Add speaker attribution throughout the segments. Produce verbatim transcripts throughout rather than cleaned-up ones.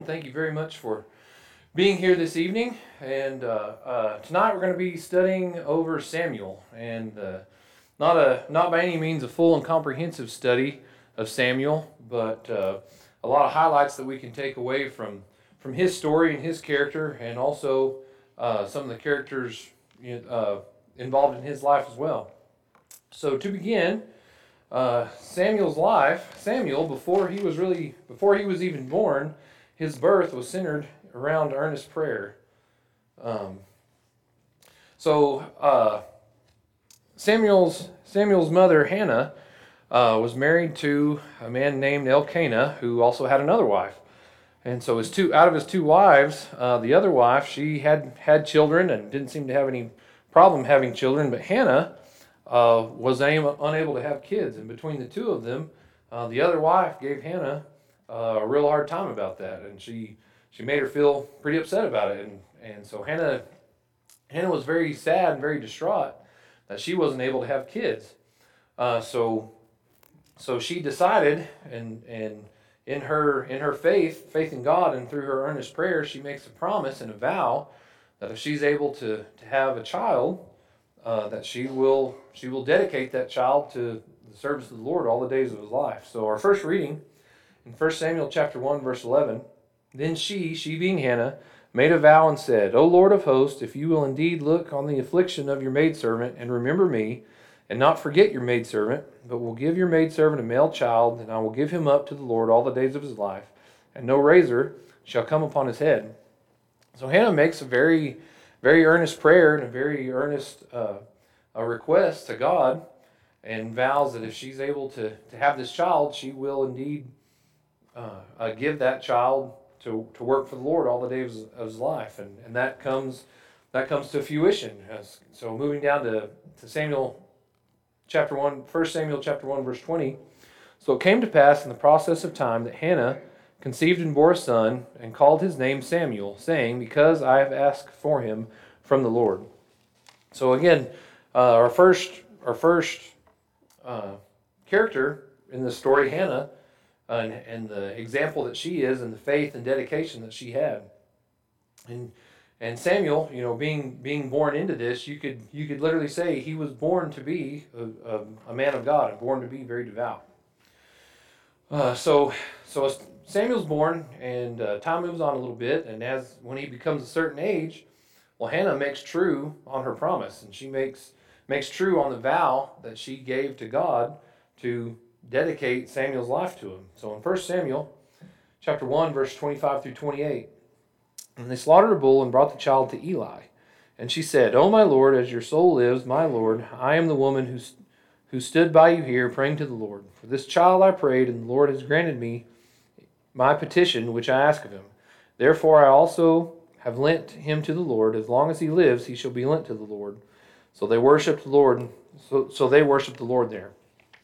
Speaker 1: Thank you very much for being here this evening. And uh, uh, tonight we're going to be studying over Samuel, and uh, not a not by any means a full and comprehensive study of Samuel, but uh, a lot of highlights that we can take away from from his story and his character, and also uh, some of the characters uh, involved in his life as well. So to begin, uh, Samuel's life, Samuel before he was really before he was even born, his birth was centered around earnest prayer. Um, so uh, Samuel's Samuel's mother Hannah uh, was married to a man named Elkanah, who also had another wife. And so his two out of his two wives, uh, the other wife, she had had children and didn't seem to have any problem having children, but Hannah uh, was unable, unable to have kids. And between the two of them, uh, the other wife gave Hannah uh, a real hard time about that, and she she made her feel pretty upset about it. And and so Hannah Hannah was very sad and very distraught that she wasn't able to have kids. Uh, so so she decided, and and in her in her faith, faith in God, and through her earnest prayer, she makes a promise and a vow that if she's able to, to have a child, uh, that she will she will dedicate that child to the service of the Lord all the days of his life. So our first reading in First Samuel chapter one, verse eleven, then she, she being Hannah, made a vow and said, O Lord of hosts, if you will indeed look on the affliction of your maidservant and remember me, and not forget your maidservant, but will give your maidservant a male child, and I will give him up to the Lord all the days of his life, and no razor shall come upon his head. So Hannah makes a very, very earnest prayer and a very earnest uh, a request to God, and vows that if she's able to, to have this child, she will indeed uh, uh, give that child to, to work for the Lord all the days of his life. And, and that comes that comes to fruition. So moving down to, to Samuel chapter one, First Samuel chapter one, verse twenty. So it came to pass in the process of time that Hannah conceived and bore a son, and called his name Samuel, saying, because I have asked for him from the Lord. So again, uh, our first our first uh, character in the story, Hannah, uh, and, and the example that she is, and the faith and dedication that she had. And and Samuel, you know, being being born into this, you could you could literally say he was born to be a, a, a man of God, and born to be very devout. Uh, so so Samuel's born, and uh, time moves on a little bit, and as when he becomes a certain age, well, Hannah makes true on her promise, and she makes makes true on the vow that she gave to God to dedicate Samuel's life to him. So in First Samuel chapter one, verse twenty-five through twenty-eight, and they slaughtered a bull and brought the child to Eli. And she said, O my Lord, as your soul lives, my Lord, I am the woman who, who stood by you here praying to the Lord. For this child I prayed, and the Lord has granted me my petition which I ask of him. Therefore I also have lent him to the Lord. As long as he lives, he shall be lent to the Lord. So they worshiped the Lord. So, so they worshiped the Lord there.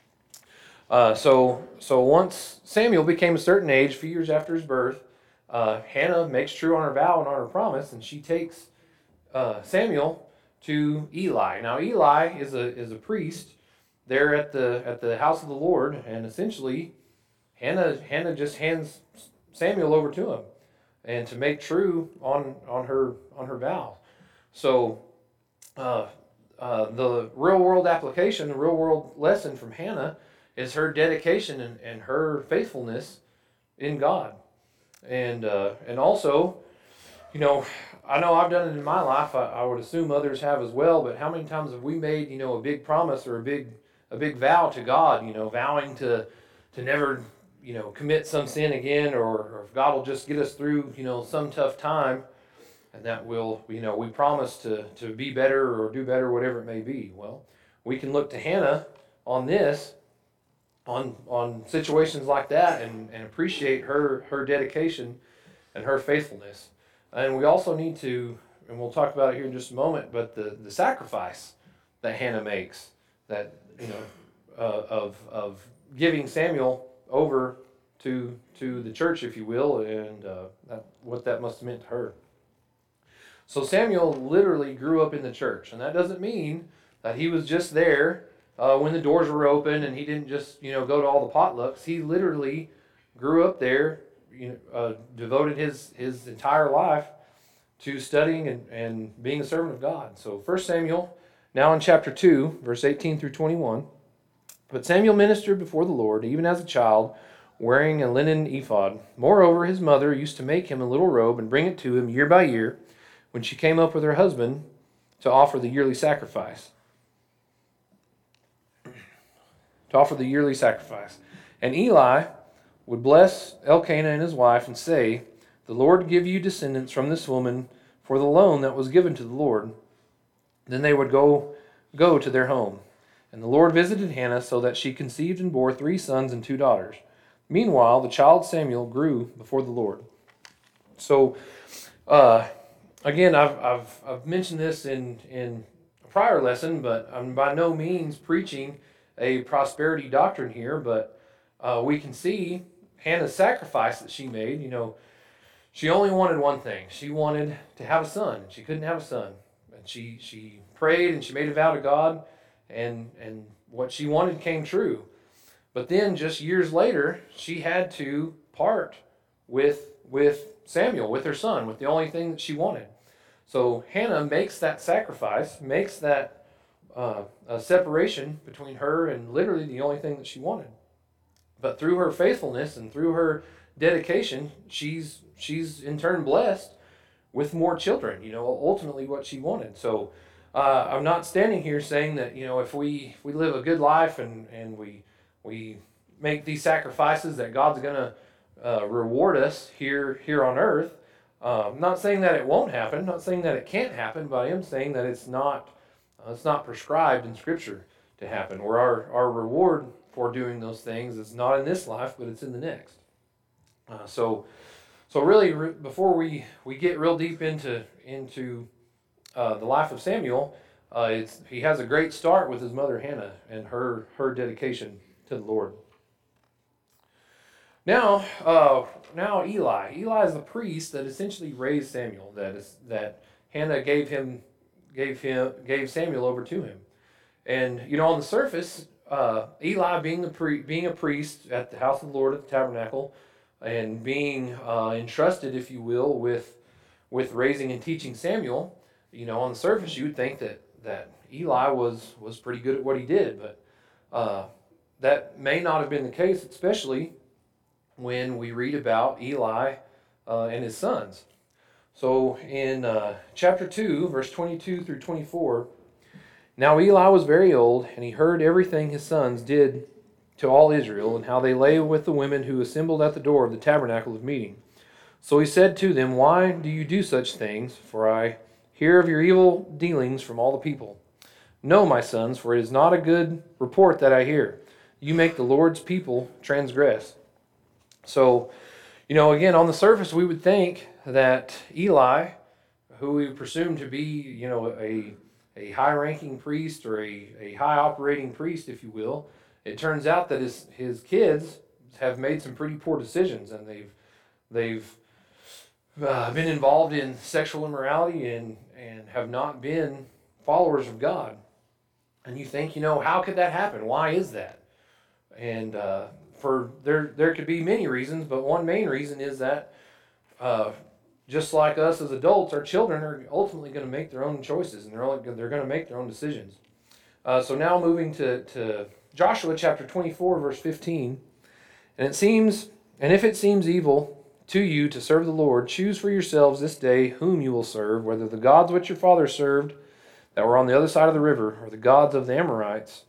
Speaker 1: Uh, so so once Samuel became a certain age, a few years after his birth, Uh, Hannah makes true on her vow and on her promise, and she takes uh, Samuel to Eli. Now Eli is a is a priest there at the at the house of the Lord, and essentially Hannah Hannah just hands Samuel over to him, and to make true on on her on her vow. So uh, uh, the real world application, the real world lesson from Hannah is her dedication and, and her faithfulness in God. And uh, and also, you know, I know I've done it in my life. I, I would assume others have as well. But how many times have we made, you know, a big promise or a big a big vow to God? You know, vowing to to never, you know, commit some sin again, or, or if God will just get us through, you know, some tough time, and that will, you know, we promise to to be better or do better, whatever it may be. Well, we can look to Hannah on this. On, on situations like that, and, and appreciate her her dedication and her faithfulness. And we also need to, and we'll talk about it here in just a moment, but the, the sacrifice that Hannah makes, that, you know, uh, of of giving Samuel over to to the church, if you will, and uh, that, what that must have meant to her. So Samuel literally grew up in the church, and that doesn't mean that he was just there uh, when the doors were open and he didn't just, you know, go to all the potlucks. He literally grew up there, you know, uh, devoted his, his entire life to studying and, and being a servant of God. So First Samuel, now in chapter two, verse eighteen through twenty-one. But Samuel ministered before the Lord, even as a child, wearing a linen ephod. Moreover, his mother used to make him a little robe and bring it to him year by year when she came up with her husband to offer the yearly sacrifice. To offer the yearly sacrifice. And Eli would bless Elkanah and his wife and say, "The Lord give you descendants from this woman for the loan that was given to the Lord." Then they would go, go to their home. And the Lord visited Hannah so that she conceived and bore three sons and two daughters. Meanwhile, the child Samuel grew before the Lord. So, uh, again, I've, I've, I've mentioned this in, in a prior lesson, but I'm by no means preaching a prosperity doctrine here, but uh, we can see Hannah's sacrifice that she made. You know, she only wanted one thing. She wanted to have a son. She couldn't have a son. And she, she prayed and she made a vow to God, and, and what she wanted came true. But then just years later, she had to part with, with Samuel, with her son, with the only thing that she wanted. So Hannah makes that sacrifice, makes that uh, a separation between her and literally the only thing that she wanted. But through her faithfulness and through her dedication, she's she's in turn blessed with more children, you know, ultimately what she wanted. So uh, I'm not standing here saying that, you know, if we, if we live a good life and, and we we make these sacrifices that God's going to uh, reward us here here on earth. Uh, I'm not saying that it won't happen, not saying that it can't happen, but I am saying that it's not uh, it's not prescribed in Scripture to happen, where our, our reward for doing those things is not in this life, but it's in the next. Uh, so so really, re- before we, we get real deep into into uh, the life of Samuel, uh, it's, he has a great start with his mother Hannah and her her dedication to the Lord. Now, uh, now Eli. Eli is the priest that essentially raised Samuel. That is that Hannah gave him, gave him, gave Samuel over to him. And you know, on the surface, uh, Eli being the pre- being a priest at the house of the Lord at the tabernacle, and being uh, entrusted, if you will, with with raising and teaching Samuel. You know, on the surface, you would think that that Eli was was pretty good at what he did, but uh, that may not have been the case, especially when we read about Eli uh, and his sons. So in uh, chapter two, verse twenty-two through twenty-four, now Eli was very old, and he heard everything his sons did to all Israel, and how they lay with the women who assembled at the door of the tabernacle of meeting. So he said to them, "Why do you do such things? For I hear of your evil dealings from all the people. No, my sons, for it is not a good report that I hear. You make the Lord's people transgress." So, you know, again, on the surface, we would think that Eli, who we presume to be, you know, a, a high-ranking priest or a, a high-operating priest, if you will, it turns out that his, his kids have made some pretty poor decisions, and they've they've uh, been involved in sexual immorality and, and have not been followers of God. And you think, you know, how could that happen? Why is that? And uh, for there there could be many reasons, but one main reason is that uh, just like us as adults, our children are ultimately going to make their own choices, and they're only, they're going to make their own decisions. Uh, so now moving to, to Joshua chapter twenty-four, verse fifteen. And it seems, and if it seems evil to you to serve the Lord, choose for yourselves this day whom you will serve, whether the gods which your fathers served that were on the other side of the river, or the gods of the Amorites,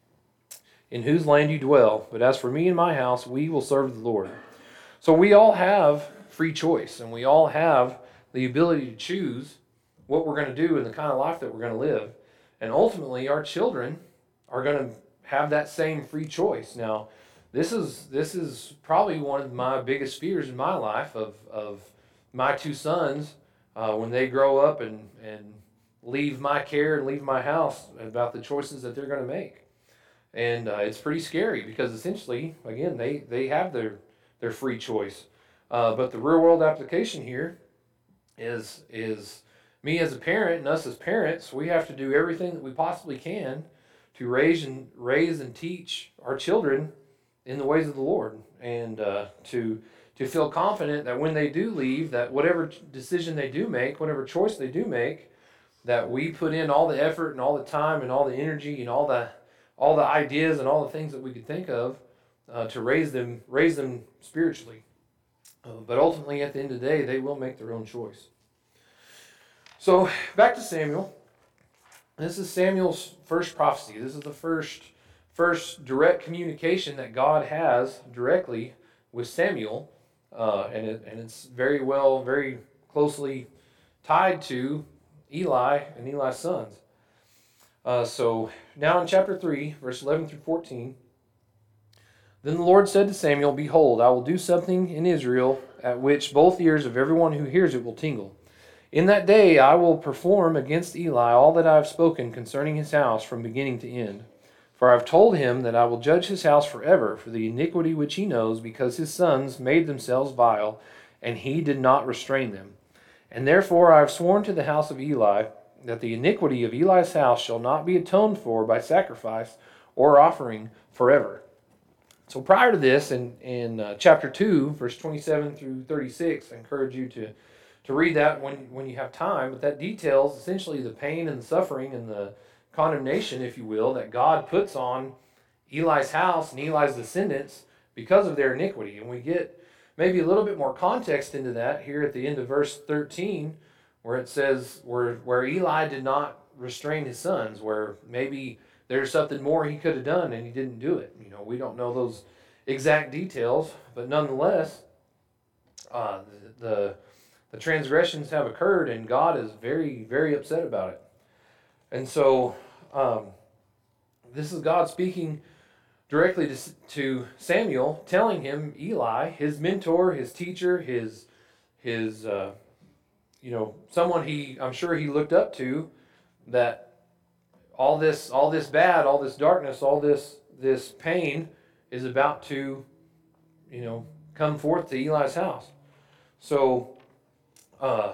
Speaker 1: in whose land you dwell. But as for me and my house, we will serve the Lord. So we all have free choice, and we all have the ability to choose what we're going to do and the kind of life that we're going to live. And ultimately, our children are going to have that same free choice. Now, this is this is probably one of my biggest fears in my life of, of my two sons uh, when they grow up and, and leave my care and leave my house, about the choices that they're going to make. And uh, it's pretty scary because essentially, again, they, they have their, their free choice. Uh, but the real world application here is is me as a parent and us as parents, we have to do everything that we possibly can to raise and raise and teach our children in the ways of the Lord, and uh, to to feel confident that when they do leave, that whatever decision they do make, whatever choice they do make, that we put in all the effort and all the time and all the energy and all the all the ideas and all the things that we could think of uh, to raise them raise them spiritually. Uh, but ultimately, at the end of the day, they will make their own choice. So back to Samuel. This is Samuel's first prophecy. This is the first first direct communication that God has directly with Samuel, uh, and it, and it's very well, very closely tied to Eli and Eli's sons. Uh, so now in chapter three, verse eleven through fourteen, then the Lord said to Samuel, "Behold, I will do something in Israel at which both ears of everyone who hears it will tingle. In that day I will perform against Eli all that I have spoken concerning his house from beginning to end. For I have told him that I will judge his house forever for the iniquity which he knows, because his sons made themselves vile, and he did not restrain them. And therefore I have sworn to the house of Eli that the iniquity of Eli's house shall not be atoned for by sacrifice or offering forever." So prior to this, in, in uh, chapter two, verse twenty-seven through thirty-six, I encourage you to, to read that when, when you have time, but that details essentially the pain and the suffering and the condemnation, if you will, that God puts on Eli's house and Eli's descendants because of their iniquity. And we get maybe a little bit more context into that here at the end of verse thirteen, where it says where, where Eli did not restrain his sons, where maybe there's something more he could have done and he didn't do it. You know, we don't know those exact details, but nonetheless, uh, the, the the transgressions have occurred, and God is very, very upset about it. And so, um, this is God speaking directly to, to Samuel, telling him Eli, his mentor, his teacher, his his uh, you know, someone he I'm sure he looked up to, that all this all this bad, all this darkness, all this this pain is about to, you know, come forth to Eli's house. So uh,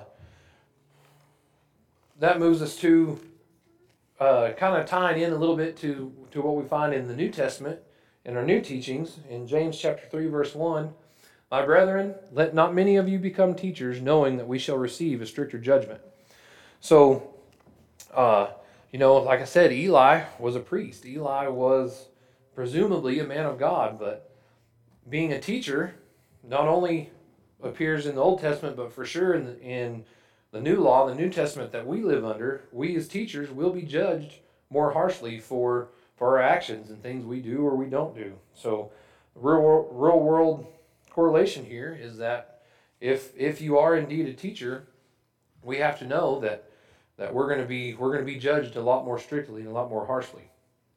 Speaker 1: that moves us to uh, kind of tying in a little bit to, to what we find in the New Testament, in our new teachings, in James chapter three, verse one. "My brethren, let not many of you become teachers, knowing that we shall receive a stricter judgment." So, uh, you know, like I said, Eli was a priest. Eli was presumably a man of God, but being a teacher not only appears in the Old Testament, but for sure in the, in the New Law, the New Testament that we live under, we as teachers will be judged more harshly for, for our actions and things we do or we don't do. So real, real world correlation here is that if if you are indeed a teacher, we have to know that that we're going to be we're going to be judged a lot more strictly and a lot more harshly.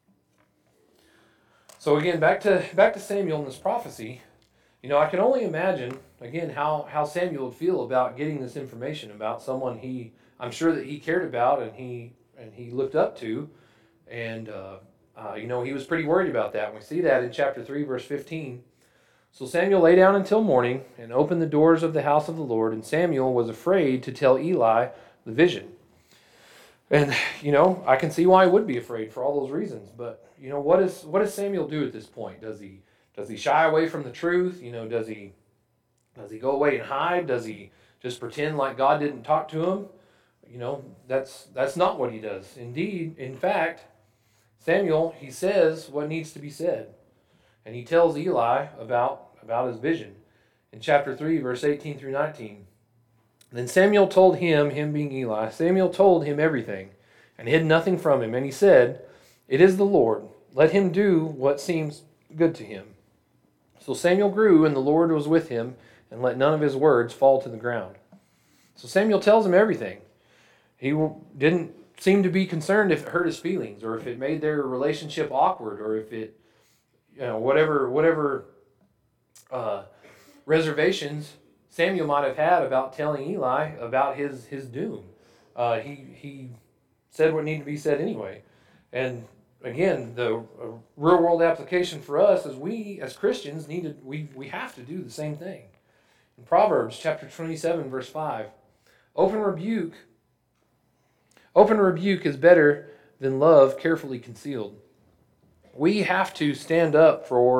Speaker 1: So again, back to back to Samuel and this prophecy. You know, I can only imagine again how how Samuel would feel about getting this information about someone he I'm sure that he cared about and he and he looked up to, and uh, uh, you know, he was pretty worried about that. And we see that in chapter three, verse fifteen. "So Samuel lay down until morning and opened the doors of the house of the Lord, and Samuel was afraid to tell Eli the vision." And, you know, I can see why he would be afraid for all those reasons. But, you know, what is what does Samuel do at this point? Does he does he shy away from the truth? You know, does he does he go away and hide? Does he just pretend like God didn't talk to him? You know, that's that's not what he does. Indeed, in fact, Samuel, he says what needs to be said. And he tells Eli about, about his vision. In chapter three, verse eighteen through nineteen. "Then Samuel told him," him being Eli, "Samuel told him everything, and hid nothing from him. And he said, 'It is the Lord. Let him do what seems good to him.' So Samuel grew, and the Lord was with him, and let none of his words fall to the ground." So Samuel tells him everything. He didn't seem to be concerned if it hurt his feelings, or if it made their relationship awkward, or if it, you know, whatever whatever uh, reservations Samuel might have had about telling Eli about his his doom. Uh, he he said what needed to be said anyway. And again, the uh, real world application for us is we as Christians need to we we have to do the same thing. In Proverbs chapter twenty-seven, verse five, open rebuke open rebuke is better than love carefully concealed. We have to stand up for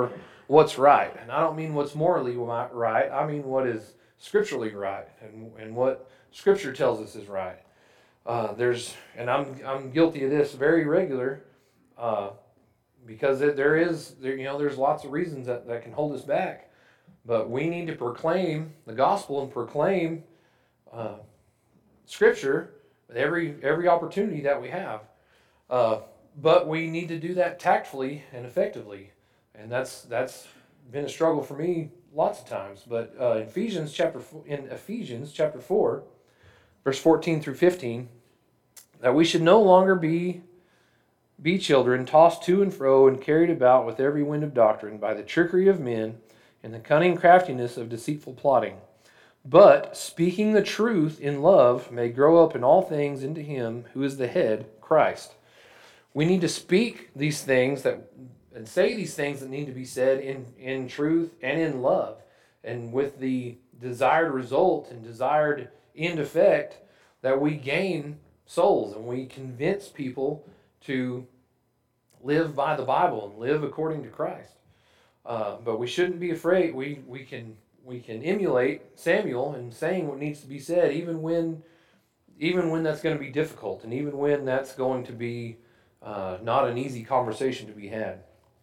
Speaker 1: what's right. And I don't mean what's morally right. I mean what is scripturally right and, and what Scripture tells us is right. Uh, there's, and I'm I'm guilty of this very regular, uh, because it, there is there you know there's lots of reasons that, that can hold us back, but we need to proclaim the gospel and proclaim uh, Scripture with every every opportunity that we have. Uh, but we need to do that tactfully and effectively, and that's that's been a struggle for me lots of times. But uh, in Ephesians chapter in Ephesians chapter four, verse fourteen through fifteen, that we should no longer be be children, tossed to and fro and carried about with every wind of doctrine by the trickery of men and the cunning craftiness of deceitful plotting. But speaking the truth in love may grow up in all things into him who is the head, Christ. We need to speak these things that and say these things that need to be said in, in truth and in love, and with the desired result and desired end effect that we gain souls and we convince people to live by the Bible and live according to Christ. Uh, but we shouldn't be afraid. We we can we can emulate Samuel in saying what needs to be said, even when even when that's going to be difficult, and even when that's going to be uh, not an easy conversation to be had.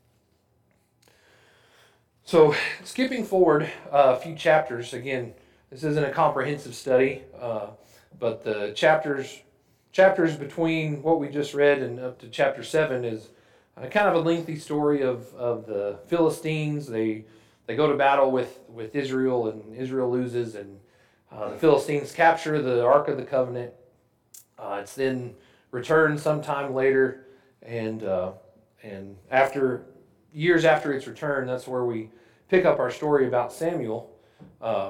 Speaker 1: So, skipping forward uh, a few chapters, again, this isn't a comprehensive study, uh, but the chapters chapters between what we just read and up to chapter seven is uh, kind of a lengthy story of, of the Philistines. They they go to battle with, with Israel, and Israel loses, and uh, the Philistines capture the Ark of the Covenant. Uh, it's then returned sometime later, and uh, and after years after its return, that's where we pick up our story about Samuel. Uh,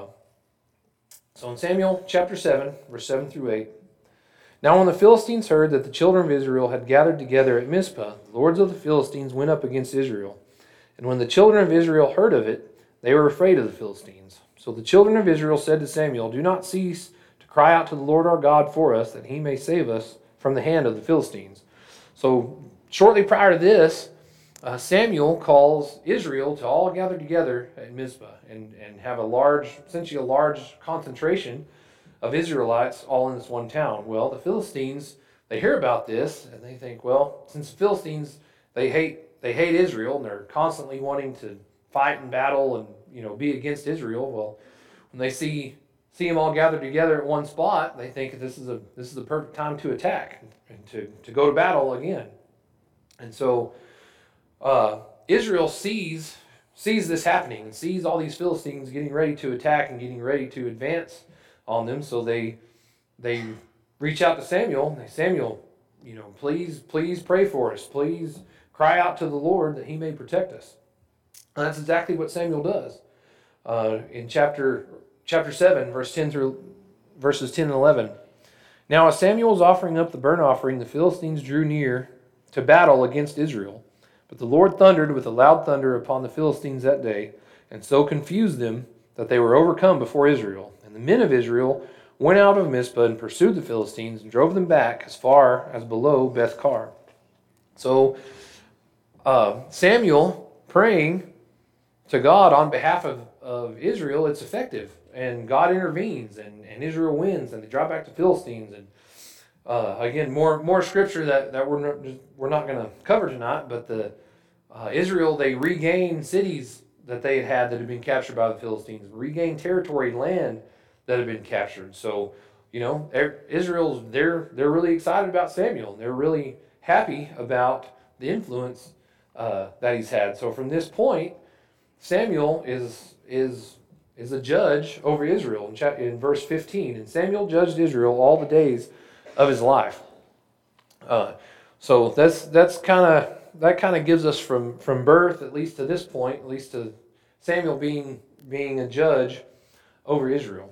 Speaker 1: so in Samuel chapter seven, verse seven through eight, now when the Philistines heard that the children of Israel had gathered together at Mizpah, the lords of the Philistines went up against Israel. And when the children of Israel heard of it, they were afraid of the Philistines. So the children of Israel said to Samuel, do not cease to cry out to the Lord our God for us, that he may save us from the hand of the Philistines. So shortly prior to this, uh, Samuel calls Israel to all gather together at Mizpah and, and have a large, essentially a large concentration of Israelites all in this one town. Well, the Philistines, they hear about this and they think, well, since the Philistines, they hate they hate Israel and they're constantly wanting to fight and battle and, you know, be against Israel. Well, when they see see them all gathered together at one spot, they think this is a this is the perfect time to attack and to, to go to battle again. And so uh, Israel sees sees this happening and sees all these Philistines getting ready to attack and getting ready to advance on them. So they they reach out to Samuel and they, Samuel, you know, please, please pray for us. Please cry out to the Lord that he may protect us. And that's exactly what Samuel does. Uh, in chapter chapter seven, verse ten through verses ten and eleven. Now as Samuel was offering up the burnt offering, the Philistines drew near to battle against Israel. But the Lord thundered with a loud thunder upon the Philistines that day, and so confused them that they were overcome before Israel. And the men of Israel went out of Mizpah and pursued the Philistines and drove them back as far as below Beth-kar. So uh, Samuel praying to God on behalf of, of Israel, it's effective. And God intervenes, and, and Israel wins, and they drop back to Philistines. And uh, again, more more scripture that, that we're not, we're not going to cover tonight, but the uh, Israel, they regain cities that they had had that had been captured by the Philistines, regain territory, land that had been captured. So, you know, Israel's, they're, they're really excited about Samuel. They're really happy about the influence uh, that he's had. So from this point, Samuel is is is a judge over Israel in, chapter, in verse fifteen. And Samuel judged Israel all the days of his life. Uh, so that's that's kind of that kind of gives us from from birth, at least to this point, at least to Samuel being being a judge over Israel.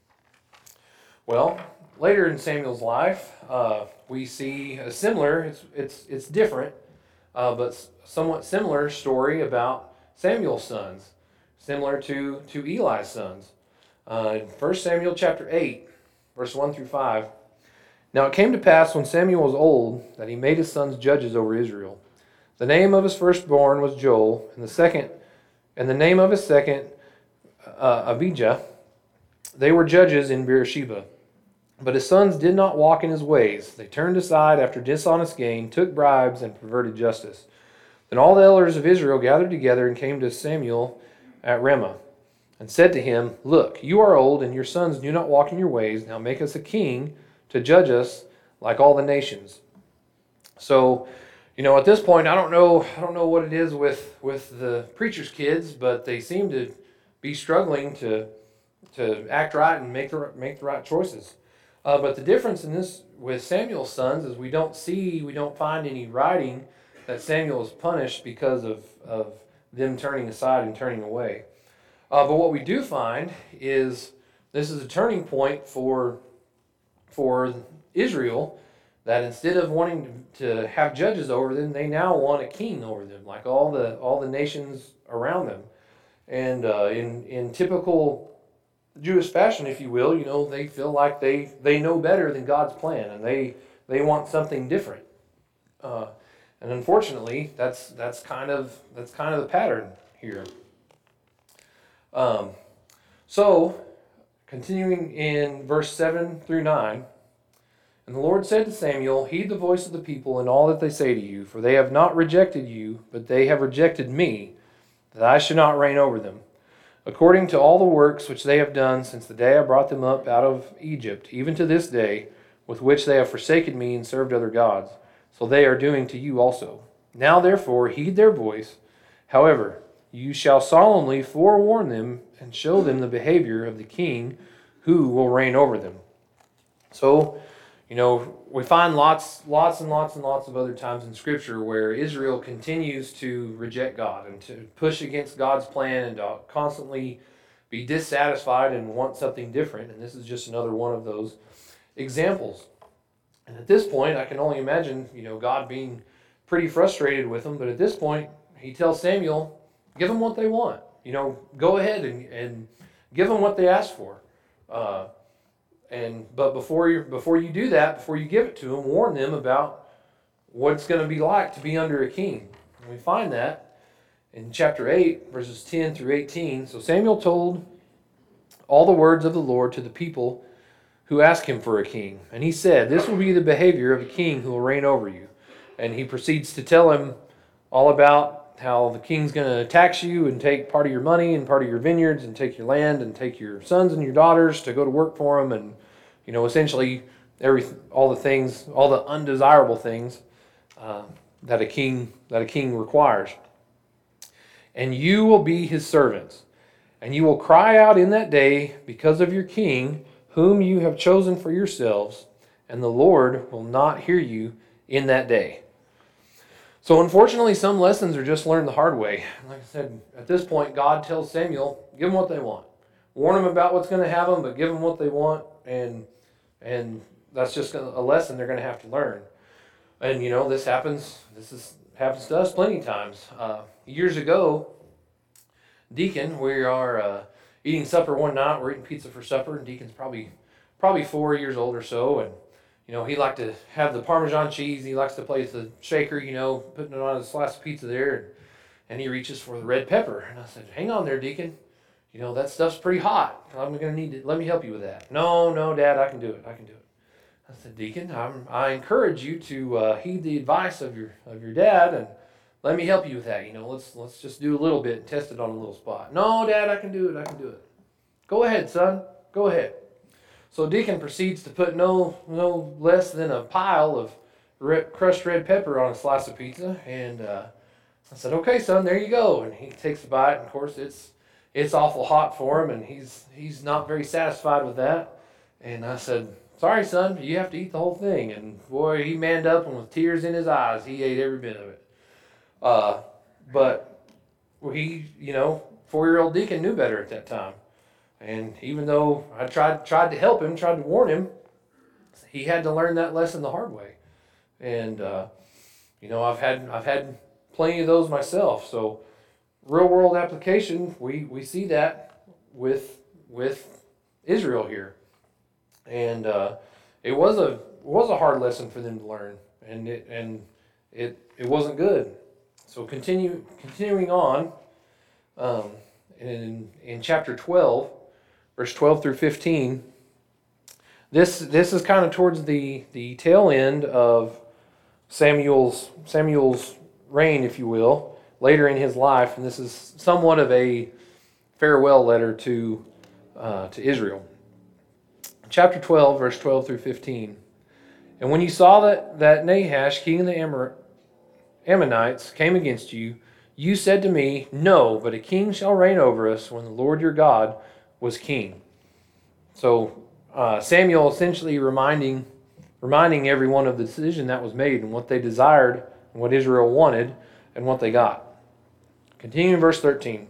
Speaker 1: Well, later in Samuel's life, uh, we see a similar. It's it's it's different, uh, but somewhat similar story about Samuel's sons, similar to, to Eli's sons. Uh, in First Samuel chapter eight, verse one through five. Now it came to pass when Samuel was old that he made his sons judges over Israel. The name of his firstborn was Joel, and the second and the name of his second, uh, Abijah. They were judges in Beersheba. But his sons did not walk in his ways. They turned aside after dishonest gain, took bribes, and perverted justice. Then all the elders of Israel gathered together and came to Samuel at Ramah, and said to him, Look, you are old, and your sons do not walk in your ways. Now make us a king to judge us like all the nations. So, you know, at this point, I don't know, I don't know what it is with, with the preacher's kids, but they seem to be struggling to to act right and make the make the right choices. Uh, but the difference in this with Samuel's sons is we don't see, we don't find any writing that Samuel is punished because of, of them turning aside and turning away. Uh, but what we do find is this is a turning point for for Israel, that instead of wanting to have judges over them, they now want a king over them, like all the all the nations around them. And uh, in in typical Jewish fashion, if you will, you know, they feel like they, they know better than God's plan, and they they want something different. Uh, and unfortunately, that's that's kind of that's kind of the pattern here. Um, so, continuing in verse seven through nine, and the Lord said to Samuel, Heed the voice of the people in all that they say to you, for they have not rejected you, but they have rejected me, that I should not reign over them. According to all the works which they have done since the day I brought them up out of Egypt, even to this day, with which they have forsaken me and served other gods, so they are doing to you also. Now therefore heed their voice. However, you shall solemnly forewarn them and show them the behavior of the king who will reign over them. So, you know, we find lots, lots and lots and lots of other times in Scripture where Israel continues to reject God and to push against God's plan and to constantly be dissatisfied and want something different. And this is just another one of those examples. And at this point, I can only imagine, you know, God being pretty frustrated with them. But at this point, he tells Samuel, give them what they want. You know, go ahead and, and give them what they ask for. Uh, And but before you before you do that, before you give it to them, warn them about what it's going to be like to be under a king. And we find that in chapter eight, verses ten through eighteen. So Samuel told all the words of the Lord to the people who asked him for a king. And he said, This will be the behavior of a king who will reign over you. And he proceeds to tell him all about how the king's going to tax you and take part of your money and part of your vineyards and take your land and take your sons and your daughters to go to work for him, and, you know, essentially every all the things, all the undesirable things uh, that a king that a king requires. And you will be his servants, and you will cry out in that day because of your king, whom you have chosen for yourselves, and the Lord will not hear you in that day. So unfortunately, some lessons are just learned the hard way. Like I said, at this point, God tells Samuel, give them what they want. Warn them about what's going to happen, but give them what they want, and and that's just a lesson they're going to have to learn. And, you know, this happens, this is happens to us plenty of times. Uh, years ago, Deacon, we are uh, eating supper one night. We're eating pizza for supper, and Deacon's probably probably four years old or so, and you know, he liked to have the Parmesan cheese. He likes to play with the shaker, you know, putting it on his slice of pizza there. And, and he reaches for the red pepper. And I said, hang on there, Deacon. You know, that stuff's pretty hot. I'm going to need it. Let me help you with that. No, no, Dad, I can do it. I can do it. I said, Deacon, I'm, I encourage you to uh, heed the advice of your of your dad, and let me help you with that. You know, let's let's just do a little bit and test it on a little spot. No, Dad, I can do it. I can do it. Go ahead, son. Go ahead. So Deacon proceeds to put no no less than a pile of red, crushed red pepper on a slice of pizza, and uh, I said, "Okay, son, there you go." And he takes a bite, and of course, it's it's awful hot for him, and he's he's not very satisfied with that. And I said, "Sorry, son, you have to eat the whole thing." And boy, he manned up, and with tears in his eyes, he ate every bit of it. Uh, but well, he, you know, four-year-old Deacon knew better at that time. And even though I tried tried to help him, tried to warn him, he had to learn that lesson the hard way. And uh, you know, I've had I've had plenty of those myself. So real world application, we, we see that with with Israel here. And uh, it was a was a hard lesson for them to learn, and it and it it wasn't good. So continue continuing on. Um, in in chapter twelve, verse twelve through fifteen, this this is kind of towards the the tail end of Samuel's Samuel's reign, if you will, later in his life, and this is somewhat of a farewell letter to uh, to Israel. Chapter twelve, verse twelve through fifteen. And when you saw that, that Nahash, king of the Amor- Ammonites, came against you, you said to me, no, but a king shall reign over us when the Lord your God was king. So uh, Samuel essentially reminding reminding everyone of the decision that was made and what they desired and what Israel wanted and what they got. Continuing verse thirteen.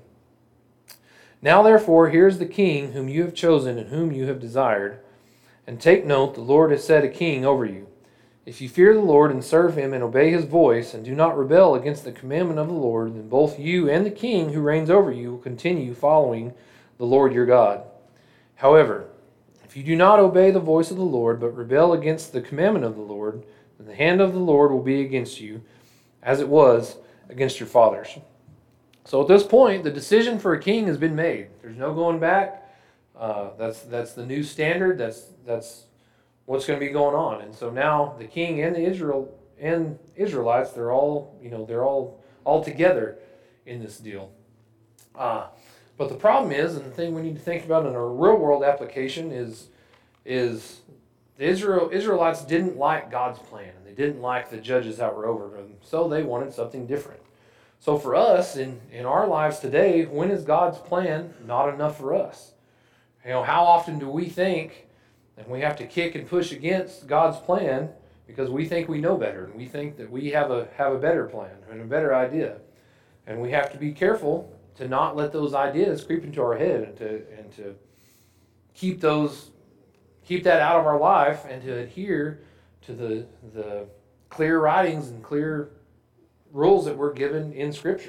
Speaker 1: Now therefore, here is the king whom you have chosen and whom you have desired. And take note, the Lord has set a king over you. If you fear the Lord and serve him and obey his voice and do not rebel against the commandment of the Lord, then both you and the king who reigns over you will continue following the Lord your God. However, if you do not obey the voice of the Lord, but rebel against the commandment of the Lord, then the hand of the Lord will be against you, as it was against your fathers. So at this point, the decision for a king has been made. There's no going back. Uh, that's that's the new standard. That's that's what's going to be going on. And so now the king and the Israel and Israelites, they're all you know they're all all together in this deal. Uh, but the problem is, and the thing we need to think about in a real world application is is the Israel Israelites didn't like God's plan, and they didn't like the judges that were over them, so they wanted something different. So for us in in our lives today, when is God's plan not enough for us? You know, how often do we think that we have to kick and push against God's plan because we think we know better and we think that we have a have a better plan and a better idea, and we have to be careful to not let those ideas creep into our head and to and to keep those keep that out of our life and to adhere to the the clear writings and clear rules that we're given in Scripture.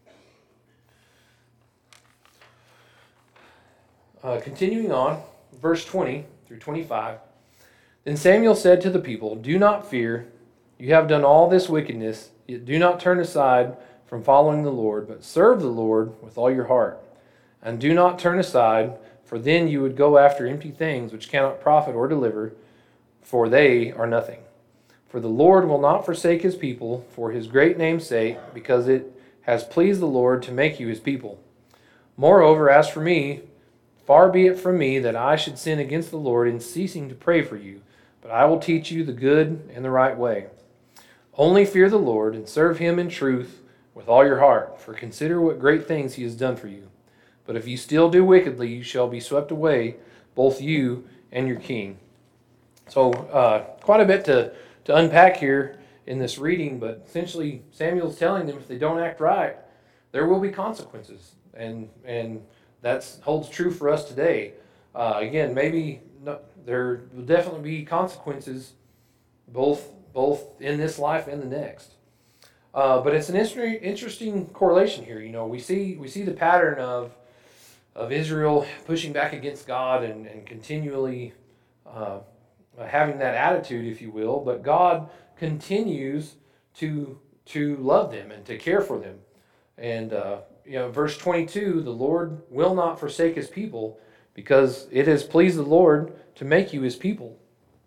Speaker 1: Uh, continuing on, verse twenty through twenty-five. Then Samuel said to the people, do not fear. You have done all this wickedness, yet do not turn aside from following the Lord, but serve the Lord with all your heart. And do not turn aside, for then you would go after empty things which cannot profit or deliver, for they are nothing. For the Lord will not forsake his people for his great name's sake, because it has pleased the Lord to make you his people. Moreover, as for me, far be it from me that I should sin against the Lord in ceasing to pray for you, but I will teach you the good and the right way. Only fear the Lord and serve him in truth with all your heart, for consider what great things he has done for you. But if you still do wickedly, you shall be swept away, both you and your king. So uh, quite a bit to, to unpack here in this reading, but essentially Samuel's telling them if they don't act right, there will be consequences. And and that holds true for us today. Uh, again, maybe no, there will definitely be consequences both both in this life and the next. Uh, but it's an interesting interesting correlation here. You know, we see we see the pattern of of Israel pushing back against God and, and continually uh, having that attitude, if you will, but God continues to to love them and to care for them. And uh, you know, verse twenty-two, the Lord will not forsake his people, because it has pleased the Lord to make you his people.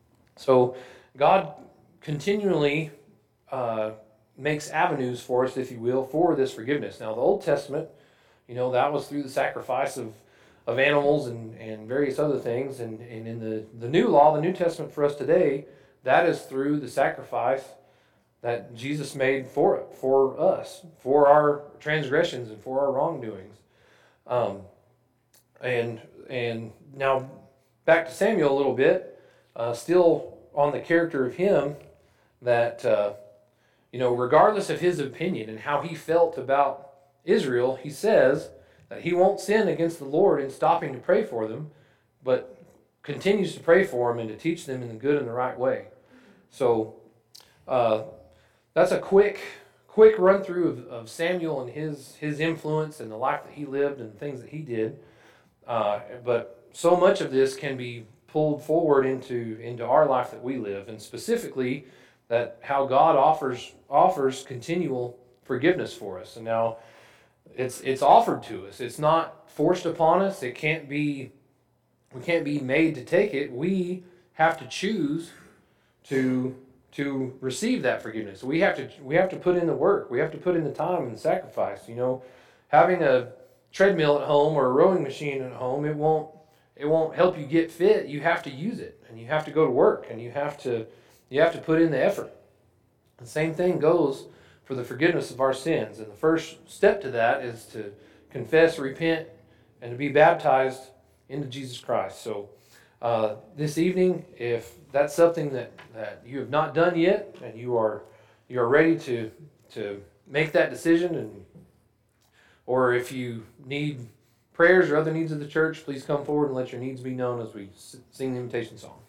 Speaker 1: So God continually uh, makes avenues for us, if you will, for this forgiveness. Now, the Old Testament, you know, that was through the sacrifice of, of animals and, and various other things. And, and in the, the New Law, the New Testament for us today, that is through the sacrifice that Jesus made for it, for us, for our transgressions and for our wrongdoings. Um, and and now back to Samuel a little bit, uh, still on the character of him, that uh, you know, regardless of his opinion and how he felt about Israel, he says that he won't sin against the Lord in stopping to pray for them, but continues to pray for them and to teach them in the good and the right way. So uh, that's a quick quick run through of, of Samuel and his his influence and the life that he lived and the things that he did. Uh, but so much of this can be pulled forward into into our life that we live, and specifically that how God offers offers continual forgiveness for us. And now it's it's offered to us. It's not forced upon us. It can't be we can't be made to take it. We have to choose to to receive that forgiveness. We have to we have to put in the work. We have to put in the time and the sacrifice. You know, having a treadmill at home or a rowing machine at home, it won't it won't help you get fit. You have to use it, and you have to go to work, and you have to you have to put in the effort. The same thing goes for the forgiveness of our sins. And the first step to that is to confess, repent, and to be baptized into Jesus Christ. So uh, this evening, if that's something that, that you have not done yet, and you are you are ready to to make that decision, and or if you need prayers or other needs of the church, please come forward and let your needs be known as we sing the invitation song.